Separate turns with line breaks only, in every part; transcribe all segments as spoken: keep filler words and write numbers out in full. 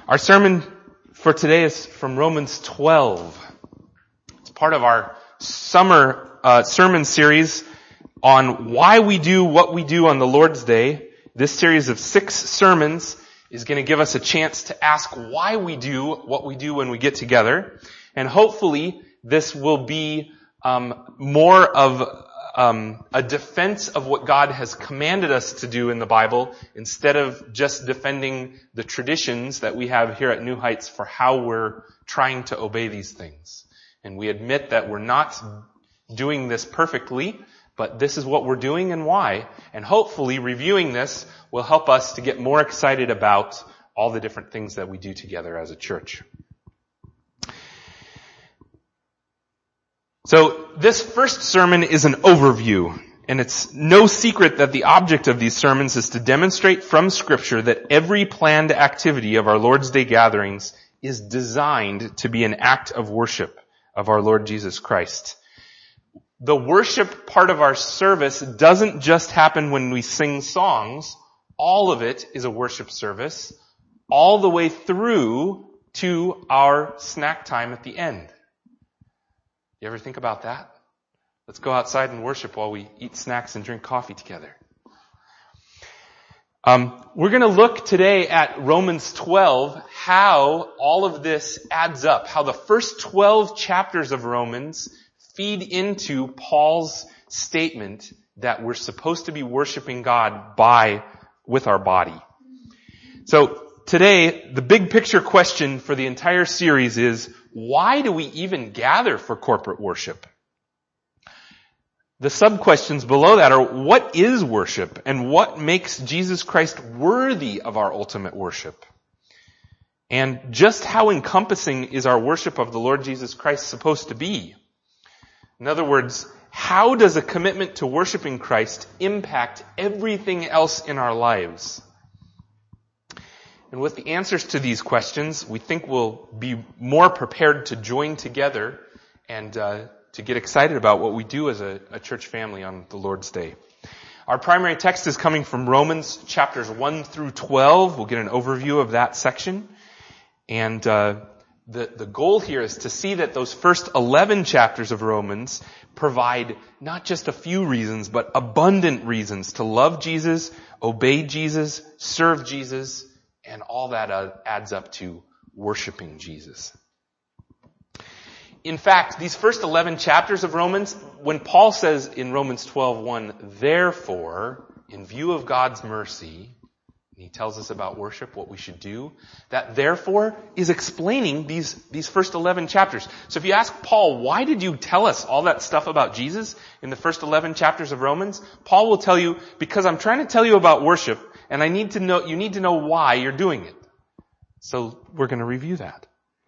Our sermon for today is from Romans twelve. It's part of our summer uh, sermon series on why we do what we do on the Lord's Day. This series of six sermons is going to give us a chance to ask why we do what we do when we get together. And hopefully this will be um, more of um, a defense of what God has commanded us to do in the Bible instead of just defending the traditions that we have here at New Heights for how we're trying to obey these things. And we admit that we're not doing this perfectly, but this is what we're doing and why. And hopefully reviewing this will help us to get more excited about all the different things that we do together as a church. So this first sermon is an overview, and it's no secret that the object of these sermons is to demonstrate from Scripture that every planned activity of our Lord's Day gatherings is designed to be an act of worship of our Lord Jesus Christ. The worship part of our service doesn't just happen when we sing songs. All of it is a worship service, all the way through to our snack time at the end. You ever think about that? Let's go outside and worship while we eat snacks and drink coffee together. Um, we're going to look today at Romans twelve, how all of this adds up, how the first twelve chapters of Romans feed into Paul's statement that we're supposed to be worshiping God by, with our body. So today, the big picture question for the entire series is, why do we even gather for corporate worship? The sub-questions below that are, what is worship and what makes Jesus Christ worthy of our ultimate worship? And just how encompassing is our worship of the Lord Jesus Christ supposed to be? In other words, how does a commitment to worshiping Christ impact everything else in our lives? And with the answers to these questions, we think we'll be more prepared to join together and uh, to get excited about what we do as a, a church family on the Lord's Day. Our primary text is coming from Romans chapters one through twelve. We'll get an overview of that section. And uh, the, the goal here is to see that those first eleven chapters of Romans provide not just a few reasons, but abundant reasons to love Jesus, obey Jesus, serve Jesus, and all that uh, adds up to worshiping Jesus. In fact, these first eleven chapters of Romans, when Paul says in Romans twelve one, therefore, in view of God's mercy, and he tells us about worship, what we should do, that therefore is explaining these, these first eleven chapters. So if you ask Paul, why did you tell us all that stuff about Jesus in the first eleven chapters of Romans? Paul will tell you, because I'm trying to tell you about worship, and I need to know, you need to know why you're doing it. So we're going to review that.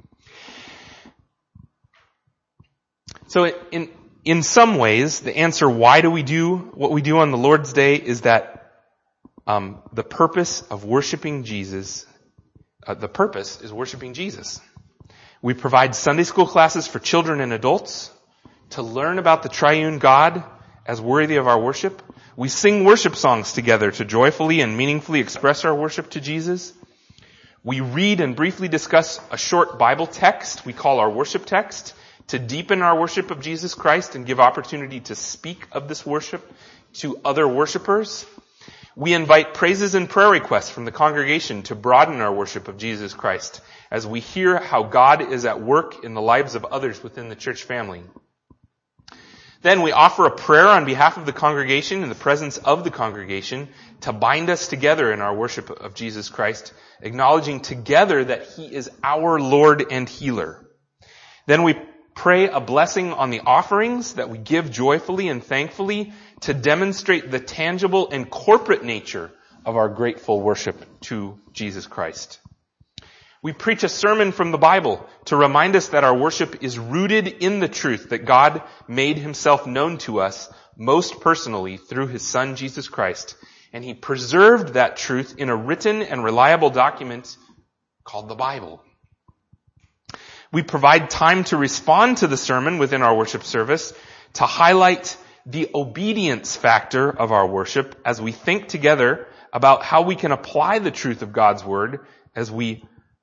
So in, in some ways, the answer why do we do what we do on the Lord's Day is that um, the purpose of worshiping Jesus, uh, the purpose is worshiping Jesus. We provide Sunday school classes for children and adults to learn about the triune God as worthy of our worship. We sing worship songs together to joyfully and meaningfully express our worship to Jesus. We read and briefly discuss a short Bible text we call our worship text to deepen our worship of Jesus Christ and give opportunity to speak of this worship to other worshipers. We invite praises and prayer requests from the congregation to broaden our worship of Jesus Christ as we hear how God is at work in the lives of others within the church family. Then we offer a prayer on behalf of the congregation in the presence of the congregation to bind us together in our worship of Jesus Christ, acknowledging together that He is our Lord and healer. Then we pray a blessing on the offerings that we give joyfully and thankfully to demonstrate the tangible and corporate nature of our grateful worship to Jesus Christ. We preach a sermon from the Bible to remind us that our worship is rooted in the truth that God made Himself known to us most personally through His Son, Jesus Christ. And He preserved that truth in a written and reliable document called the Bible. We provide time to respond to the sermon within our worship service to highlight the obedience factor of our worship as we think together about how we can apply the truth of God's Word as we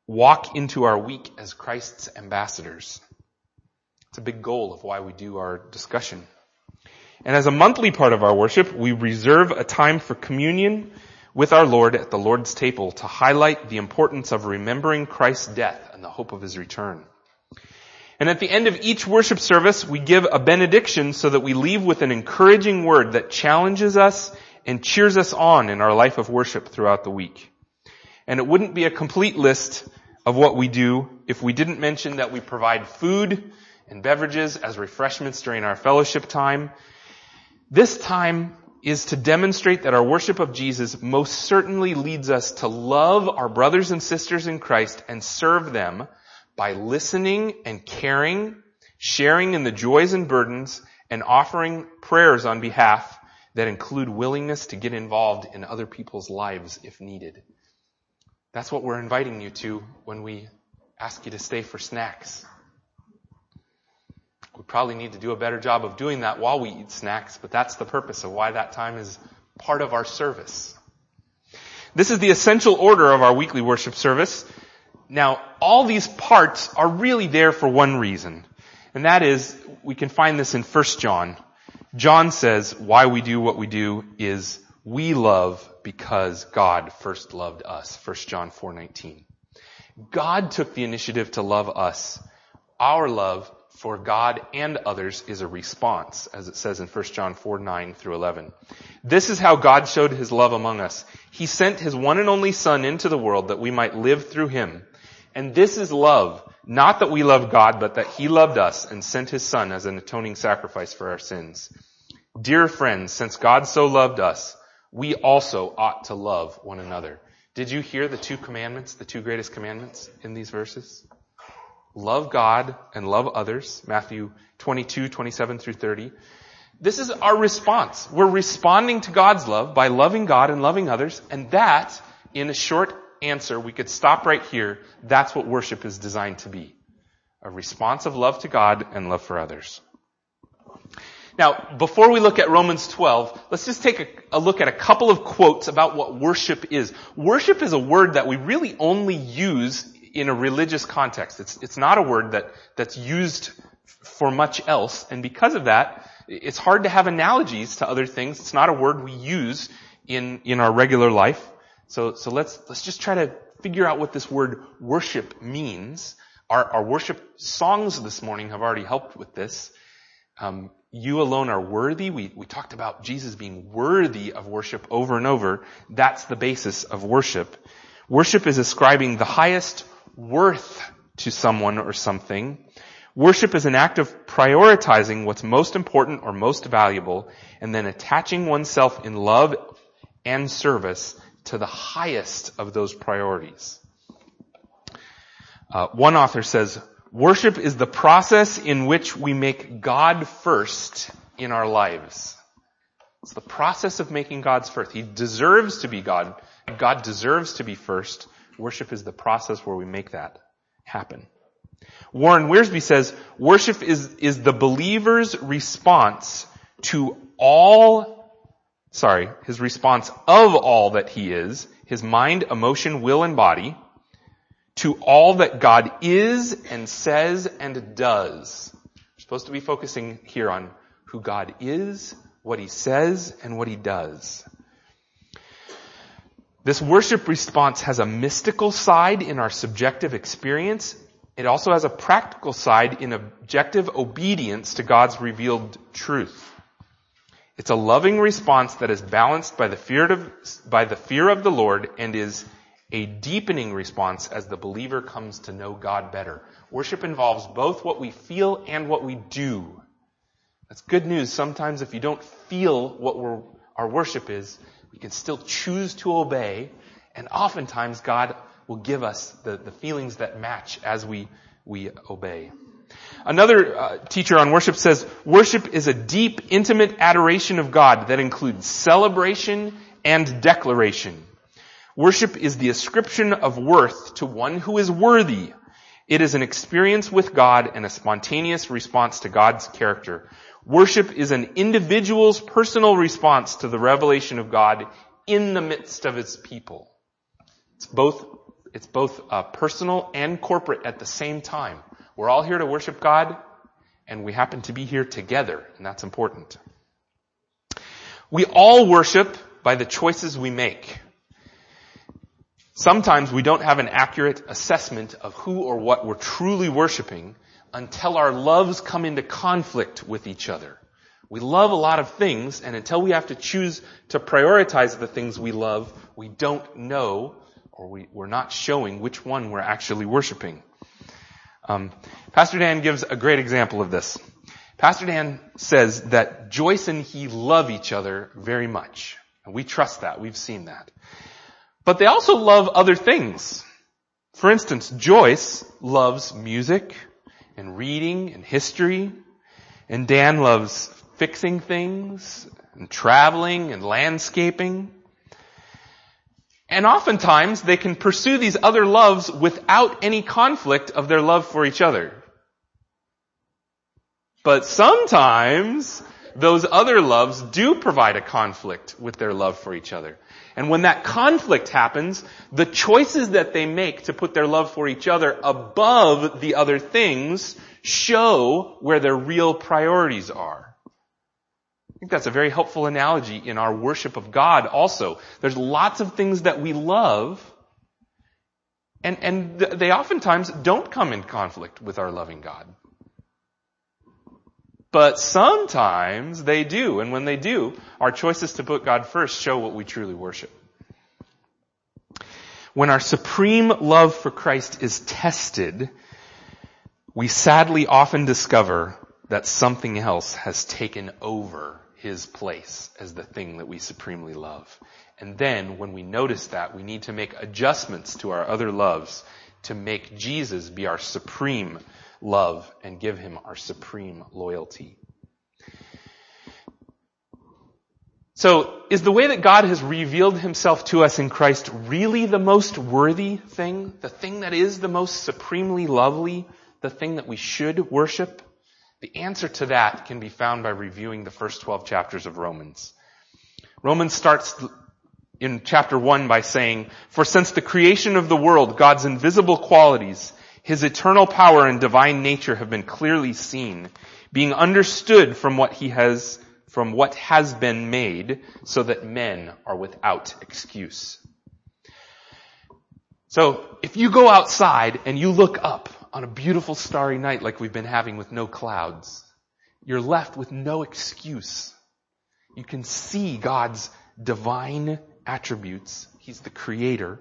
walk into our week as Christ's ambassadors. It's a big goal of why we do our discussion. And as a monthly part of our worship, we reserve a time for communion with our Lord at the Lord's table to highlight the importance of remembering Christ's death and the hope of his return. And at the end of each worship service, we give a benediction so that we leave with an encouraging word that challenges us and cheers us on in our life of worship throughout the week. And it wouldn't be a complete list of what we do if we didn't mention that we provide food and beverages as refreshments during our fellowship time. This time is to demonstrate that our worship of Jesus most certainly leads us to love our brothers and sisters in Christ and serve them by listening and caring, sharing in the joys and burdens, and offering prayers on behalf that include willingness to get involved in other people's lives if needed. That's what we're inviting you to when we ask you to stay for snacks. We probably need to do a better job of doing that while we eat snacks, but that's the purpose of why that time is part of our service. This is the essential order of our weekly worship service. Now, all these parts are really there for one reason, and that is, we can find this in First John. John says why we do what we do is we love because God first loved us. First John four nineteen. God took the initiative to love us. Our love for God and others is a response, as it says in First John four nine through eleven. This is how God showed his love among us. He sent his one and only Son into the world that we might live through him. And this is love, not that we love God, but that he loved us and sent his Son as an atoning sacrifice for our sins. Dear friends, since God so loved us, we also ought to love one another. Did you hear the two commandments, the two greatest commandments in these verses? Love God and love others, Matthew twenty-two, twenty-seven through thirty. This is our response. We're responding to God's love by loving God and loving others, and that, in a short answer, we could stop right here. That's what worship is designed to be. A response of love to God and love for others. Now, before we look at Romans twelve, let's just take a, a look at a couple of quotes about what worship is. Worship is a word that we really only use in a religious context. It's, it's not a word that, that's used for much else, and because of that, it's hard to have analogies to other things. It's not a word we use in, in our regular life. So, so let's, let's just try to figure out what this word worship means. Our, our worship songs this morning have already helped with this. Um, you alone are worthy. We, we talked about Jesus being worthy of worship over and over. That's the basis of worship. Worship is ascribing the highest worth to someone or something. Worship is an act of prioritizing what's most important or most valuable, and then attaching oneself in love and service to the highest of those priorities. Uh, one author says, worship is the process in which we make God first in our lives. It's the process of making God's first. He deserves to be God. God deserves to be first. Worship is the process where we make that happen. Warren Wiersbe says, worship is, is the believer's response to all Sorry, his response of all that he is, his mind, emotion, will, and body, to all that God is and says and does. We're supposed to be focusing here on who God is, what he says, and what he does. This worship response has a mystical side in our subjective experience. It also has a practical side in objective obedience to God's revealed truth. It's a loving response that is balanced by the fear of, by the fear of the Lord and is a deepening response as the believer comes to know God better. Worship involves both what we feel and what we do. That's good news. Sometimes if you don't feel what we're, our worship is, we can still choose to obey, and oftentimes God will give us the, the feelings that match as we, we obey. Another uh, teacher on worship says, worship is a deep, intimate adoration of God that includes celebration and declaration. Worship is the ascription of worth to one who is worthy. It is an experience with God and a spontaneous response to God's character. Worship is an individual's personal response to the revelation of God in the midst of his people. It's both, It's both uh, personal and corporate at the same time. We're all here to worship God, and we happen to be here together, and that's important. We all worship by the choices we make. Sometimes we don't have an accurate assessment of who or what we're truly worshiping until our loves come into conflict with each other. We love a lot of things, and until we have to choose to prioritize the things we love, we don't know, or we, we're not showing which one we're actually worshiping. Um, Pastor Dan gives a great example of this. Pastor Dan says that Joyce and he love each other very much. And we trust that. We've seen that. But they also love other things. For instance, Joyce loves music and reading and history. And Dan loves fixing things and traveling and landscaping. And oftentimes they can pursue these other loves without any conflict of their love for each other. But sometimes those other loves do provide a conflict with their love for each other. And when that conflict happens, the choices that they make to put their love for each other above the other things show where their real priorities are. I think that's a very helpful analogy in our worship of God also. There's lots of things that we love, and, and they oftentimes don't come in conflict with our loving God. But sometimes they do, and when they do, our choices to put God first show what we truly worship. When our supreme love for Christ is tested, we sadly often discover that something else has taken over His place as the thing that we supremely love. And then, when we notice that, we need to make adjustments to our other loves to make Jesus be our supreme love and give Him our supreme loyalty. So, is the way that God has revealed Himself to us in Christ really the most worthy thing? The thing that is the most supremely lovely? The thing that we should worship? The answer to that can be found by reviewing the first twelve chapters of Romans. Romans starts in chapter one by saying, "For since the creation of the world, God's invisible qualities, His eternal power and divine nature have been clearly seen, being understood from what He has, from what has been made, so that men are without excuse." So, if you go outside and you look up on a beautiful starry night like we've been having with no clouds, you're left with no excuse. You can see God's divine attributes. He's the Creator.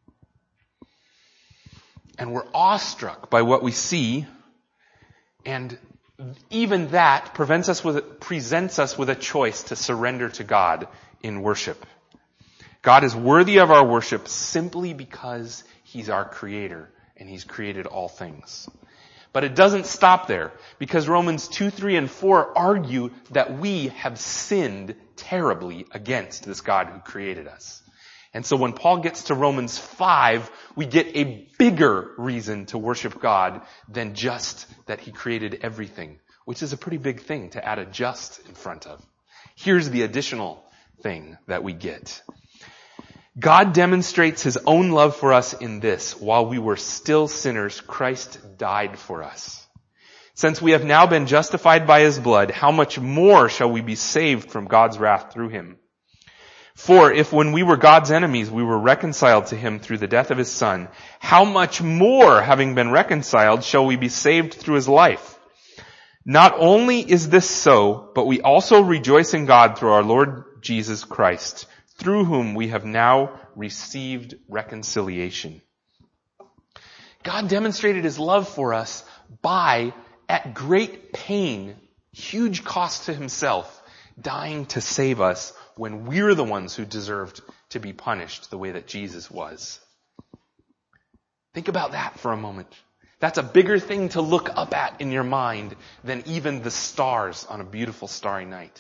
And we're awestruck by what we see, and even that prevents us with, presents us with a choice to surrender to God in worship. God is worthy of our worship simply because He's our Creator and He's created all things. But it doesn't stop there, because Romans two, three, and four argue that we have sinned terribly against this God who created us. And so when Paul gets to Romans five, we get a bigger reason to worship God than just that He created everything, which is a pretty big thing to add a just in front of. Here's the additional thing that we get. God demonstrates His own love for us in this: while we were still sinners, Christ died for us. Since we have now been justified by His blood, how much more shall we be saved from God's wrath through Him? For if when we were God's enemies, we were reconciled to Him through the death of His Son, how much more, having been reconciled, shall we be saved through His life? Not only is this so, but we also rejoice in God through our Lord Jesus Christ, through whom we have now received reconciliation. God demonstrated His love for us by, at great pain, huge cost to Himself, dying to save us when we're the ones who deserved to be punished the way that Jesus was. Think about that for a moment. That's a bigger thing to look up at in your mind than even the stars on a beautiful starry night.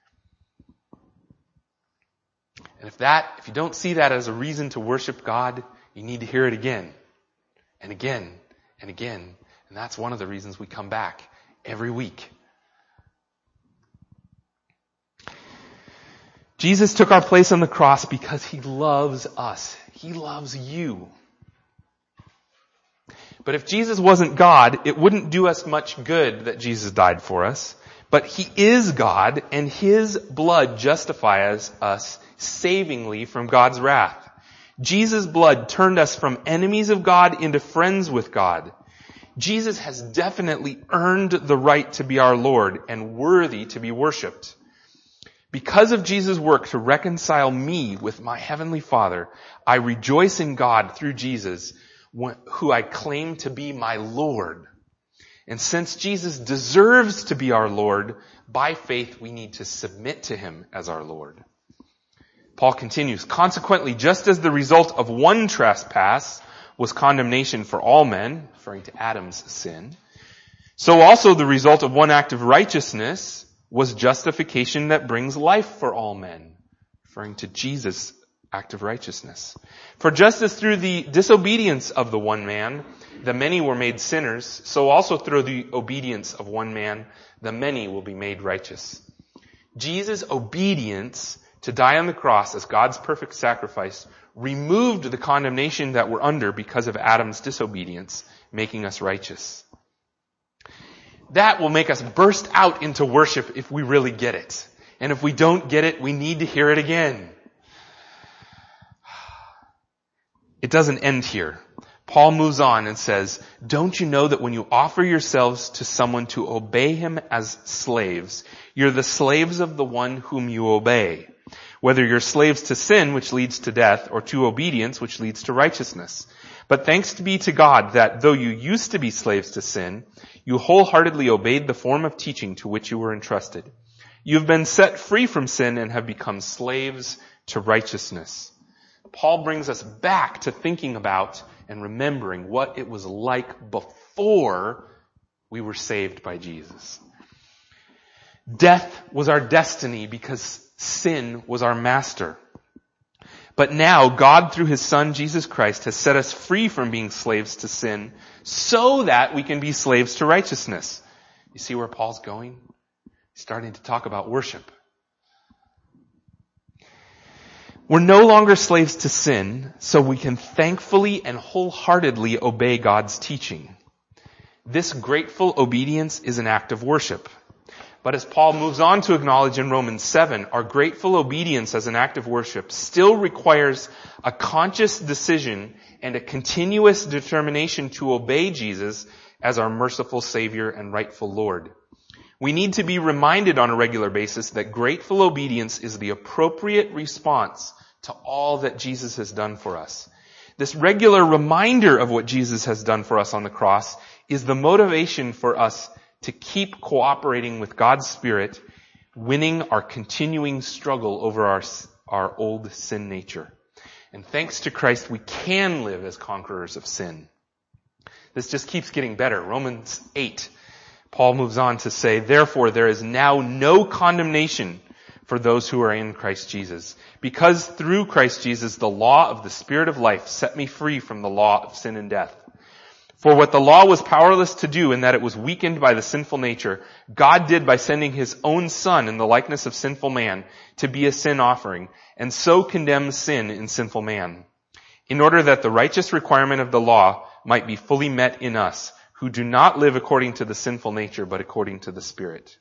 And if that, if you don't see that as a reason to worship God, you need to hear it again and again and again. And that's one of the reasons we come back every week. Jesus took our place on the cross because He loves us. He loves you. But if Jesus wasn't God, it wouldn't do us much good that Jesus died for us. But he is God, and his blood justifies us savingly from God's wrath. Jesus' blood turned us from enemies of God into friends with God. Jesus has definitely earned the right to be our Lord and worthy to be worshipped. Because of Jesus' work to reconcile me with my heavenly Father, I rejoice in God through Jesus, who I claim to be my Lord. And since Jesus deserves to be our Lord, by faith we need to submit to him as our Lord. Paul continues, consequently, just as the result of one trespass was condemnation for all men, referring to Adam's sin, so also the result of one act of righteousness was justification that brings life for all men, referring to Jesus' act of righteousness. For just as through the disobedience of the one man, the many were made sinners, so also through the obedience of one man, the many will be made righteous. Jesus' obedience to die on the cross as God's perfect sacrifice removed the condemnation that we're under because of Adam's disobedience, making us righteous. That will make us burst out into worship if we really get it. And if we don't get it, we need to hear it again. It doesn't end here. Paul moves on and says, don't you know that when you offer yourselves to someone to obey him as slaves, you're the slaves of the one whom you obey, whether you're slaves to sin, which leads to death, or to obedience, which leads to righteousness. But thanks be to God that though you used to be slaves to sin, you wholeheartedly obeyed the form of teaching to which you were entrusted. You've been set free from sin and have become slaves to righteousness. Paul brings us back to thinking about and remembering what it was like before we were saved by Jesus. Death was our destiny because sin was our master. But now God, through his Son, Jesus Christ, has set us free from being slaves to sin so that we can be slaves to righteousness. You see where Paul's going? He's starting to talk about worship. We're no longer slaves to sin, so we can thankfully and wholeheartedly obey God's teaching. This grateful obedience is an act of worship. But as Paul moves on to acknowledge in Romans seven, our grateful obedience as an act of worship still requires a conscious decision and a continuous determination to obey Jesus as our merciful Savior and rightful Lord. We need to be reminded on a regular basis that grateful obedience is the appropriate response to all that Jesus has done for us. This regular reminder of what Jesus has done for us on the cross is the motivation for us to keep cooperating with God's Spirit, winning our continuing struggle over our, our old sin nature. And thanks to Christ, we can live as conquerors of sin. This just keeps getting better. Romans eight, Paul moves on to say, therefore there is now no condemnation for those who are in Christ Jesus. Because through Christ Jesus, the law of the Spirit of life set me free from the law of sin and death. For what the law was powerless to do in that it was weakened by the sinful nature, God did by sending his own Son in the likeness of sinful man to be a sin offering, and so condemn sin in sinful man, in order that the righteous requirement of the law might be fully met in us, who do not live according to the sinful nature, but according to the Spirit.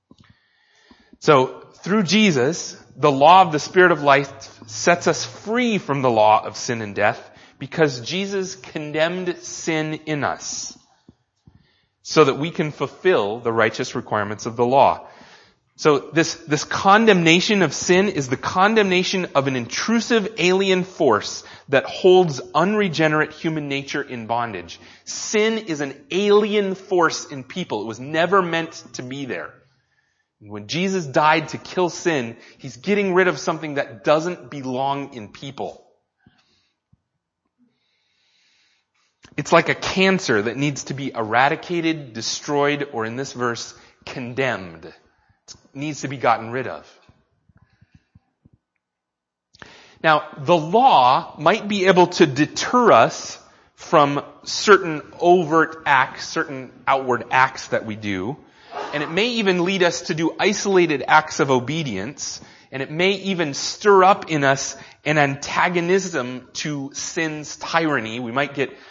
So, through Jesus, the law of the Spirit of life sets us free from the law of sin and death, because Jesus condemned sin in us so that we can fulfill the righteous requirements of the law. So this, this condemnation of sin is the condemnation of an intrusive alien force that holds unregenerate human nature in bondage. Sin is an alien force in people. It was never meant to be there. When Jesus died to kill sin, he's getting rid of something that doesn't belong in people. It's like a cancer that needs to be eradicated, destroyed, or in this verse, condemned. It needs to be gotten rid of. Now, the law might be able to deter us from certain overt acts, certain outward acts that we do, and it may even lead us to do isolated acts of obedience, and it may even stir up in us an antagonism to sin's tyranny. We might get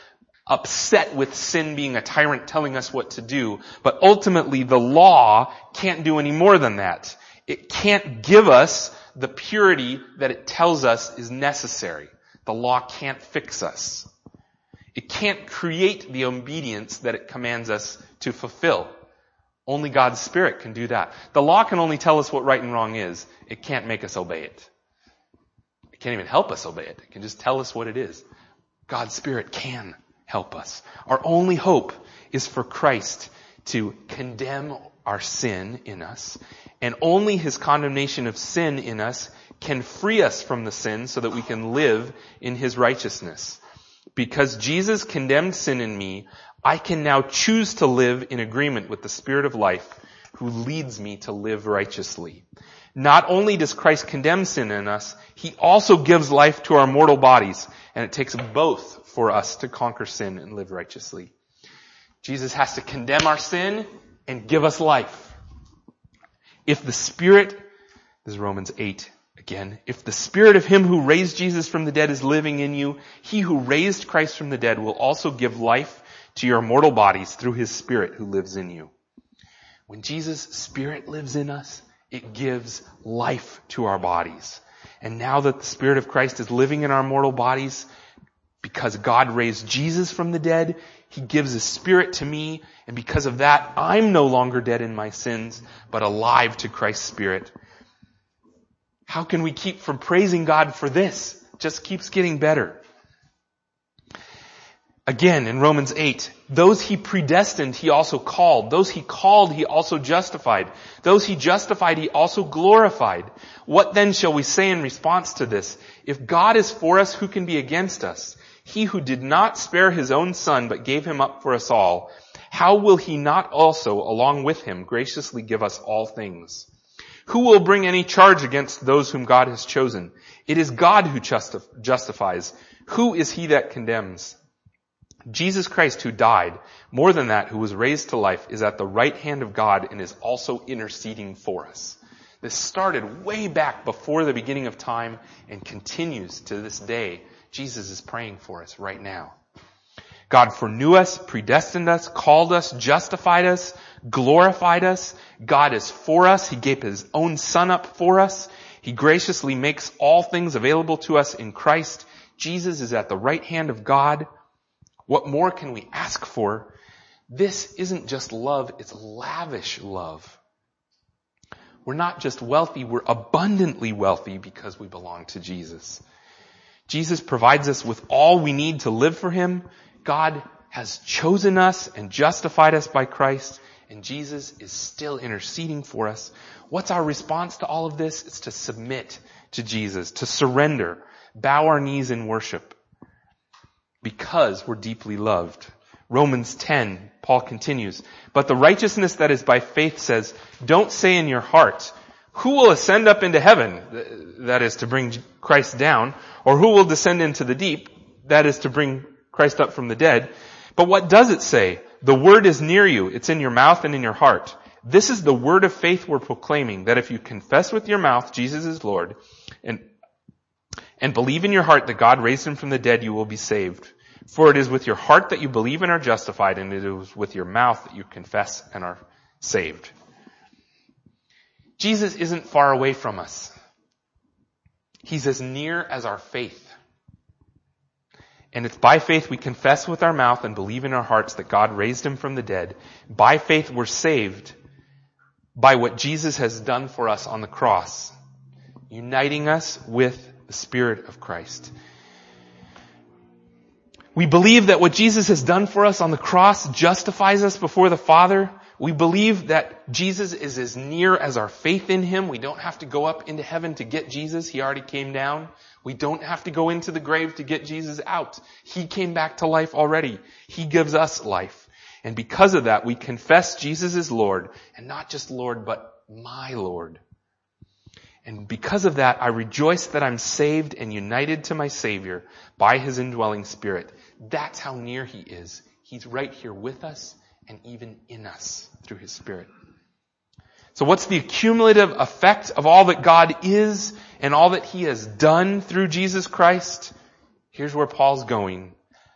upset with sin being a tyrant telling us what to do. But ultimately, the law can't do any more than that. It can't give us the purity that it tells us is necessary. The law can't fix us. It can't create the obedience that it commands us to fulfill. Only God's Spirit can do that. The law can only tell us what right and wrong is. It can't make us obey it. It can't even help us obey it. It can just tell us what it is. God's Spirit can help us. Our only hope is for Christ to condemn our sin in us, and only His condemnation of sin in us can free us from the sin so that we can live in His righteousness. Because Jesus condemned sin in me, I can now choose to live in agreement with the Spirit of life who leads me to live righteously. Not only does Christ condemn sin in us, He also gives life to our mortal bodies, and it takes both for us to conquer sin and live righteously. Jesus has to condemn our sin and give us life. If the Spirit, this is Romans eight again, if the Spirit of Him who raised Jesus from the dead is living in you, He who raised Christ from the dead will also give life to your mortal bodies through His Spirit who lives in you. When Jesus' Spirit lives in us, it gives life to our bodies. And now that the Spirit of Christ is living in our mortal bodies, because God raised Jesus from the dead, He gives His Spirit to me, and because of that, I'm no longer dead in my sins, but alive to Christ's Spirit. How can we keep from praising God for this? It just keeps getting better. Again, in Romans eight, those He predestined, He also called. Those He called, He also justified. Those He justified, He also glorified. What then shall we say in response to this? If God is for us, who can be against us? He who did not spare His own Son, but gave Him up for us all, how will He not also, along with Him, graciously give us all things? Who will bring any charge against those whom God has chosen? It is God who justif- justifies. Who is He that condemns? Jesus Christ, who died, more than that, who was raised to life, is at the right hand of God and is also interceding for us. This started way back before the beginning of time and continues to this day. Jesus is praying for us right now. God foreknew us, predestined us, called us, justified us, glorified us. God is for us. He gave His own Son up for us. He graciously makes all things available to us in Christ. Jesus is at the right hand of God. What more can we ask for? This isn't just love, it's lavish love. We're not just wealthy, we're abundantly wealthy because we belong to Jesus. Jesus provides us with all we need to live for Him. God has chosen us and justified us by Christ, and Jesus is still interceding for us. What's our response to all of this? It's to submit to Jesus, to surrender, bow our knees in worship, because we're deeply loved. Romans ten, Paul continues, but the righteousness that is by faith says, don't say in your heart, who will ascend up into heaven? That is to bring Christ down. Or who will descend into the deep? That is to bring Christ up from the dead. But what does it say? The word is near you. It's in your mouth and in your heart. This is the word of faith we're proclaiming, that if you confess with your mouth Jesus is Lord, and and believe in your heart that God raised Him from the dead, you will be saved. For it is with your heart that you believe and are justified, and it is with your mouth that you confess and are saved. Jesus isn't far away from us. He's as near as our faith. And it's by faith we confess with our mouth and believe in our hearts that God raised Him from the dead. By faith we're saved by what Jesus has done for us on the cross, uniting us with the Spirit of Christ. We believe that what Jesus has done for us on the cross justifies us before the Father. We believe that Jesus is as near as our faith in Him. We don't have to go up into heaven to get Jesus. He already came down. We don't have to go into the grave to get Jesus out. He came back to life already. He gives us life. And because of that, we confess Jesus is Lord, and not just Lord, but my Lord. And because of that, I rejoice that I'm saved and united to my Savior by His indwelling Spirit. That's how near He is. He's right here with us and even in us through His Spirit. So what's the cumulative effect of all that God is and all that He has done through Jesus Christ? Here's where Paul's going.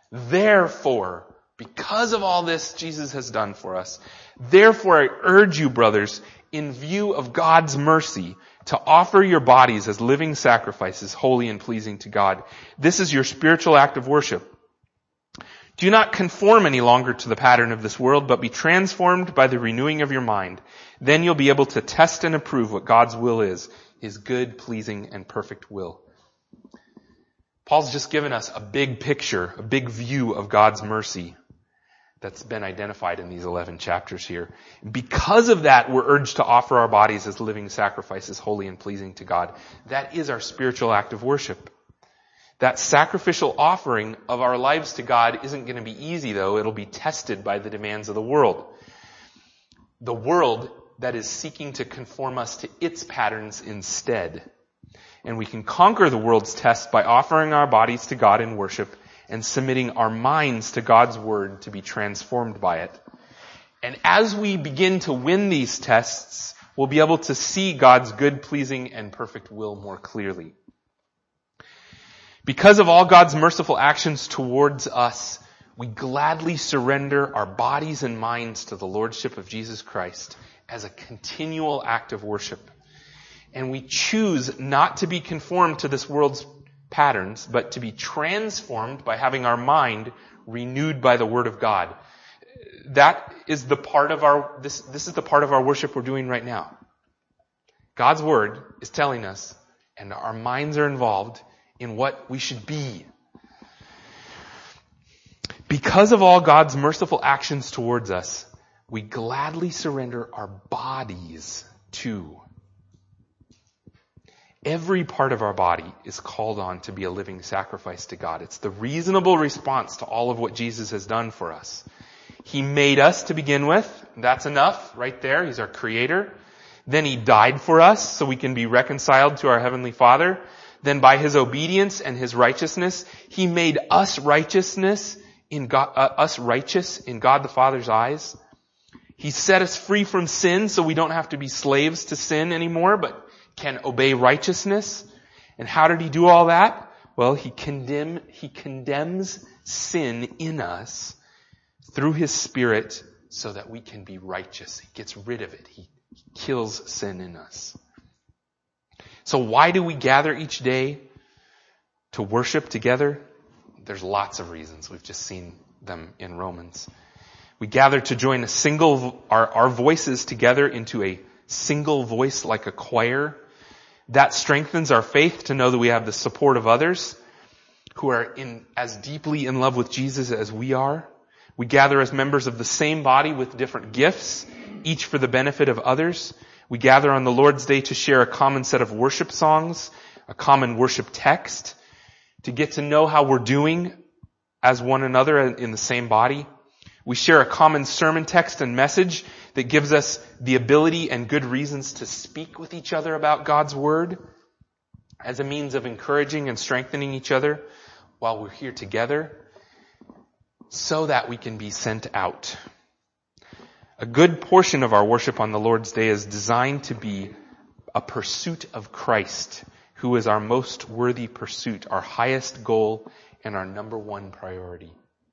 Therefore, because of all this Jesus has done for us, therefore I urge you, brothers, in view of God's mercy, to offer your bodies as living sacrifices, holy and pleasing to God. This is your spiritual act of worship. Do not conform any longer to the pattern of this world, but be transformed by the renewing of your mind. Then you'll be able to test and approve what God's will is, His good, pleasing, and perfect will. Paul's just given us a big picture, a big view of God's mercy that's been identified in these eleven chapters here. Because of that, we're urged to offer our bodies as living sacrifices, holy and pleasing to God. That is our spiritual act of worship. That sacrificial offering of our lives to God isn't going to be easy, though. It'll be tested by the demands of the world. The world that is seeking to conform us to its patterns instead. And we can conquer the world's test by offering our bodies to God in worship and submitting our minds to God's word to be transformed by it. And as we begin to win these tests, we'll be able to see God's good, pleasing, and perfect will more clearly. Because of all God's merciful actions towards us, we gladly surrender our bodies and minds to the Lordship of Jesus Christ as a continual act of worship. And we choose not to be conformed to this world's patterns, but to be transformed by having our mind renewed by the Word of God. That is the part of our, this, this is the part of our worship we're doing right now. God's Word is telling us, and our minds are involved in what we should be. Because of all God's merciful actions towards us, we gladly surrender our bodies to. Every part of our body is called on to be a living sacrifice to God. It's the reasonable response to all of what Jesus has done for us. He made us to begin with. That's enough right there. He's our creator. Then He died for us so we can be reconciled to our Heavenly Father. Then by His obedience and His righteousness, He made us righteousness in God, uh, us righteous in God the Father's eyes. He set us free from sin so we don't have to be slaves to sin anymore, but can obey righteousness. And how did He do all that? Well, He condemn, He condemns sin in us through His Spirit so that we can be righteous. He gets rid of it. He kills sin in us. So why do we gather each day to worship together? There's lots of reasons. We've just seen them in Romans. We gather to join a single, our, our voices together into a single voice like a choir. That strengthens our faith to know that we have the support of others who are in as deeply in love with Jesus as we are. We gather as members of the same body with different gifts, each for the benefit of others. We gather on the Lord's Day to share a common set of worship songs, a common worship text, to get to know how we're doing as one another in the same body. We share a common sermon text and message that gives us the ability and good reasons to speak with each other about God's Word as a means of encouraging and strengthening each other while we're here together so that we can be sent out. A good portion of our worship on the Lord's Day is designed to be a pursuit of Christ, who is our most worthy pursuit, our highest goal, and our number one priority.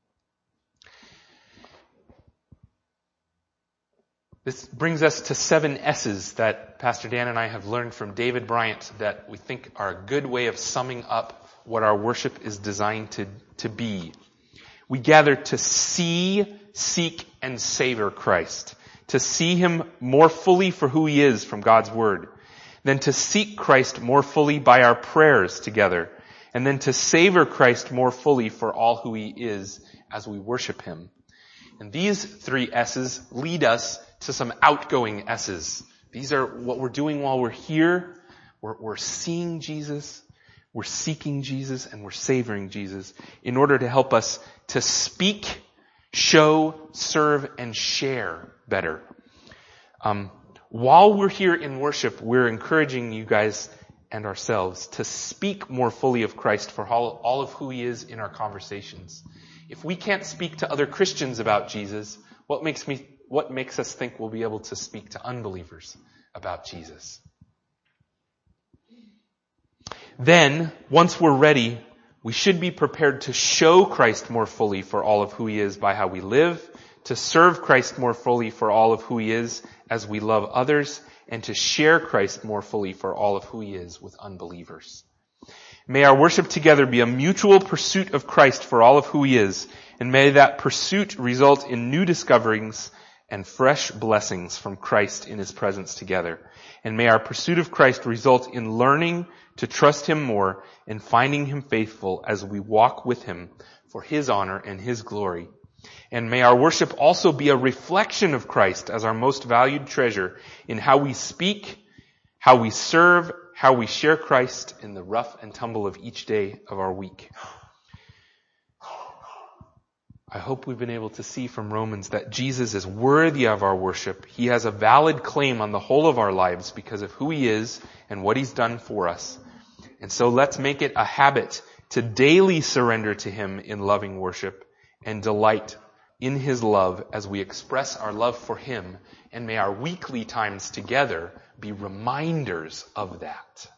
This brings us to seven S's that Pastor Dan and I have learned from David Bryant that we think are a good way of summing up what our worship is designed to, to be. We gather to see, seek, and savor Christ. To see Him more fully for who He is from God's Word. Then to seek Christ more fully by our prayers together. And then to savor Christ more fully for all who He is as we worship Him. And these three S's lead us to some outgoing S's. These are what we're doing while we're here. We're, we're seeing Jesus. We're seeking Jesus and we're savoring Jesus in order to help us to speak, show, serve, and share better. Um, while we're here in worship, we're encouraging you guys and ourselves to speak more fully of Christ for all, all of who He is in our conversations. If we can't speak to other Christians about Jesus, what makes me, what makes us think we'll be able to speak to unbelievers about Jesus? Then, once we're ready, We should be prepared to show Christ more fully for all of who he is by how we live, to serve Christ more fully for all of who he is as we love others, and to share Christ more fully for all of who he is with unbelievers. May our worship together be a mutual pursuit of Christ for all of who he is, and may that pursuit result in new discoverings and fresh blessings from Christ in his presence together. And may our pursuit of Christ result in learning to trust him more and finding him faithful as we walk with him for his honor and his glory. And may our worship also be a reflection of Christ as our most valued treasure in how we speak, how we serve, how we share Christ in the rough and tumble of each day of our week. I hope we've been able to see from Romans that Jesus is worthy of our worship. He has a valid claim on the whole of our lives because of who he is and what he's done for us. And so let's make it a habit to daily surrender to him in loving worship and delight in his love as we express our love for him, and may our weekly times together be reminders of that.